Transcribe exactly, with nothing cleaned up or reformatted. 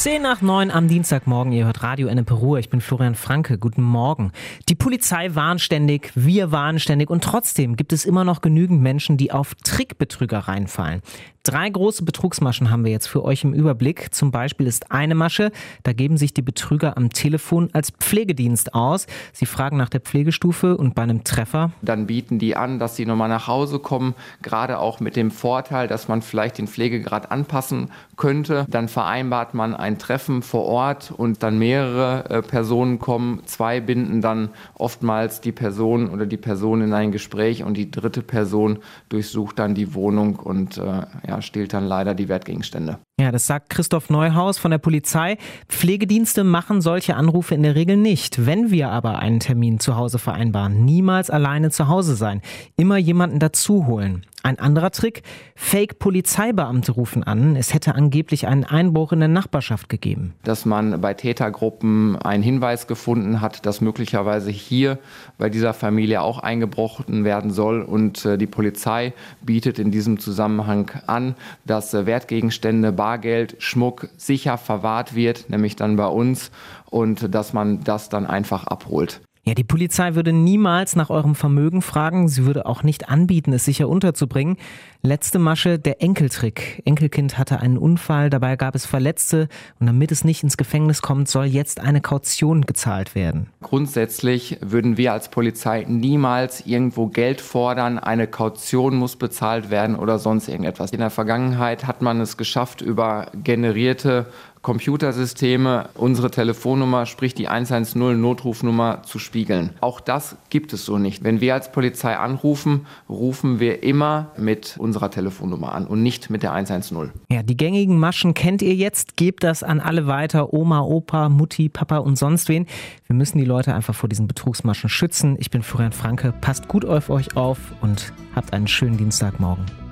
Zehn nach neun am Dienstagmorgen, ihr hört Radio Ennepe Ruhr, ich bin Florian Franke, guten Morgen. Die Polizei warnt ständig, wir warnen ständig und trotzdem gibt es immer noch genügend Menschen, die auf Trickbetrüger reinfallen. Drei große Betrugsmaschen haben wir jetzt für euch im Überblick. Zum Beispiel ist eine Masche, da geben sich die Betrüger am Telefon als Pflegedienst aus. Sie fragen nach der Pflegestufe und bei einem Treffer. Dann bieten die an, dass sie nochmal nach Hause kommen, gerade auch mit dem Vorteil, dass man vielleicht den Pflegegrad anpassen könnte. Dann vereinbart man ein Treffen vor Ort und dann mehrere äh, Personen kommen. Zwei binden dann oftmals die Person oder die Person in ein Gespräch und die dritte Person durchsucht dann die Wohnung und äh, ja, stiehlt dann leider die Wertgegenstände. Ja, das sagt Christoph Neuhaus von der Polizei. Pflegedienste machen solche Anrufe in der Regel nicht. Wenn wir aber einen Termin zu Hause vereinbaren, niemals alleine zu Hause sein. Immer jemanden dazu holen. Ein anderer Trick, Fake-Polizeibeamte rufen an. Es hätte angeblich einen Einbruch in der Nachbarschaft gegeben. Dass man bei Tätergruppen einen Hinweis gefunden hat, dass möglicherweise hier bei dieser Familie auch eingebrochen werden soll. Und äh, die Polizei bietet in diesem Zusammenhang an, dass äh, Wertgegenstände, Bargeld, Schmuck sicher verwahrt wird, nämlich dann bei uns, und dass man das dann einfach abholt. Ja, die Polizei würde niemals nach eurem Vermögen fragen. Sie würde auch nicht anbieten, es sicher unterzubringen. Letzte Masche, der Enkeltrick. Enkelkind hatte einen Unfall, dabei gab es Verletzte. Und damit es nicht ins Gefängnis kommt, soll jetzt eine Kaution gezahlt werden. Grundsätzlich würden wir als Polizei niemals irgendwo Geld fordern. Eine Kaution muss bezahlt werden oder sonst irgendetwas. In der Vergangenheit hat man es geschafft, über generierte Computersysteme unsere Telefonnummer, sprich die eins eins null Notrufnummer, zu spiegeln. Auch das gibt es so nicht. Wenn wir als Polizei anrufen, rufen wir immer mit unserer Telefonnummer an und nicht mit der eins eins null. Ja, die gängigen Maschen kennt ihr jetzt. Gebt das an alle weiter. Oma, Opa, Mutti, Papa und sonst wen. Wir müssen die Leute einfach vor diesen Betrugsmaschen schützen. Ich bin Florian Franke. Passt gut auf euch auf und habt einen schönen Dienstagmorgen.